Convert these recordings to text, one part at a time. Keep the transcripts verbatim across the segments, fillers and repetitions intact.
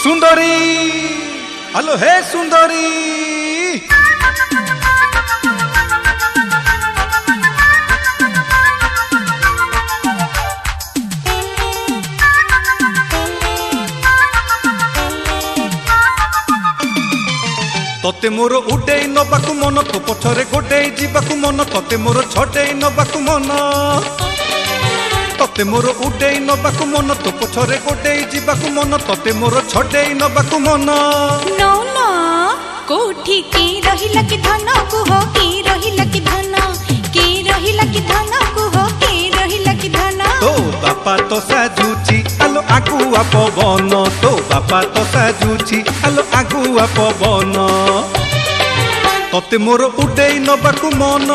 सुंदरी hello हे सुंदरी तते मोर उडेई नबाकु मन तो पछरे गोडेई जीवाकु मन तते मोर छडेई नबाकु मन तते मोर उडेई नबाकु मन तो पछरे गोडेई जीवाकु मन तते मोर छडेई नबाकु मन नो नो कोठी की रहिला कि धन कुह की रहिला कि धन की रहिला कि धन कुह की रहिला कि धन तो बापा तो साजुची आलो आगुआ पवन तो बापा तो साजुची आलो आगुआ पवन तते मोर उडेई नबाकु मन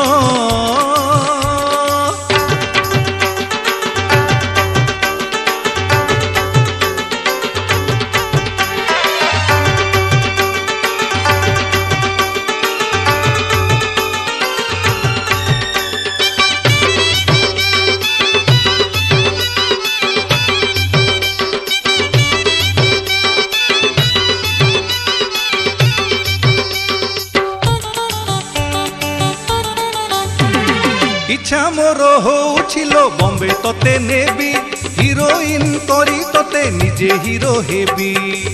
इच्छा मोर होउछिलो बॉम्बे तते नेबी हिरोइन करी तते निजे हिरो हेबी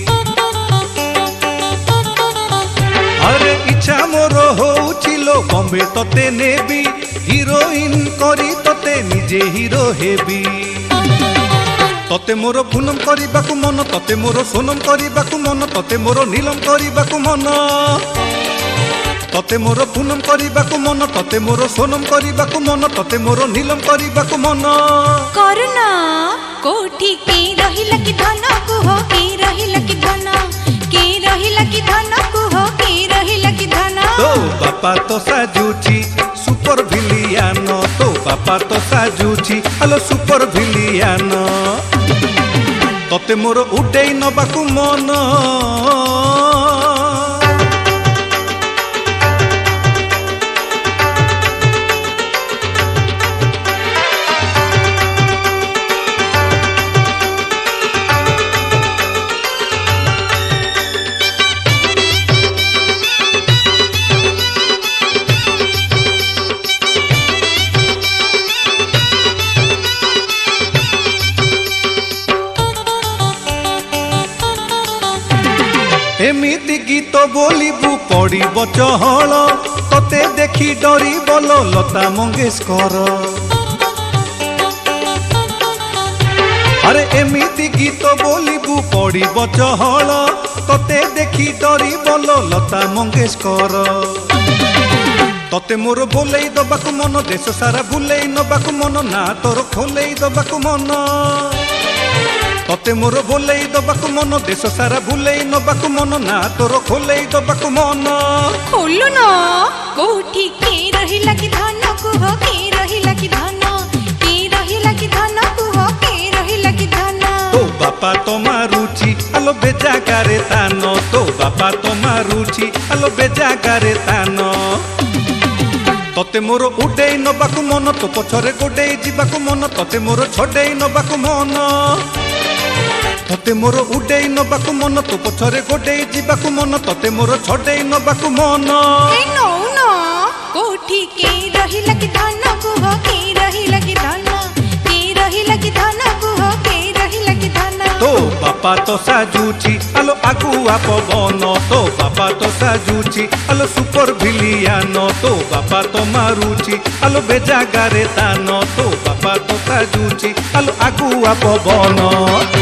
अरे इच्छा मोर होउछिलो बॉम्बे तते नेबी हिरोइन करी तते निजे हिरो हेबी तते मोर पूनम करिबाकु मन तते मोर सोनम करिबाकु मन तते मोर नीलम करिबाकु मन तते मोर पूनम करिबाकु मन तते मोर सोनम करिबाकु मन तते मोर नीलम करिबाकु मन करना कोठी की रहिला कि धन कुह की रहिला कि धन की रहिला कि धन कुह की रहिला कि धन तो बापा तो साजुची सुपर विलियन तो बापा तो साजुची हेलो सुपर विलियन तते मोर उडेई नबाकु मन एमिति गीत बोलिबु पड़िब चहल तते देखी डरी बोल लता मंगेशकर अरे एमिति गीत बोलिबु पड़िब चहल तते देखी डरी बोल लता मंगेशकर तते मोर बोलेई दबाकु मन देश सारा बुलेई नबाकु मन ना तोर खोलेई दबाकु मन तते मोर बोलेई दबाकु मन देश सारा बुलेई नबाकु मन ना तोर खोलेई दबाकु मन खोलु न कोठी की रहिला कि धन कुह की रहिला कि धन की रहिला कि धन कुह की रहिला कि धन तो बापा तो मारुची आलो बेजा गारे तान तो बापा तो मारुची आलो बेजा गारे तान तते मोर उडेई नबाकु मन तो पछरे गोडेई जीवाकु मन तते मोर छडेई नबाकु मन तते मोर उडेई नबाकु मन तो पछरे गोडेई जीवाकु मन तते मोर छडेई नबाकु मन ए नो नो कोठी की रहिला कि धन कुह की रहिला कि धन की रहिला कि धन कुह की रहिला कि धन तो बापा तो साजुची आलो आगुआ पवन तो बापा तो साजुची आलो सुपर विलियन तो बापा तो मारुची आलो बेजा गारे तान तो बापा तो साजुची आलो आगुआ पवन।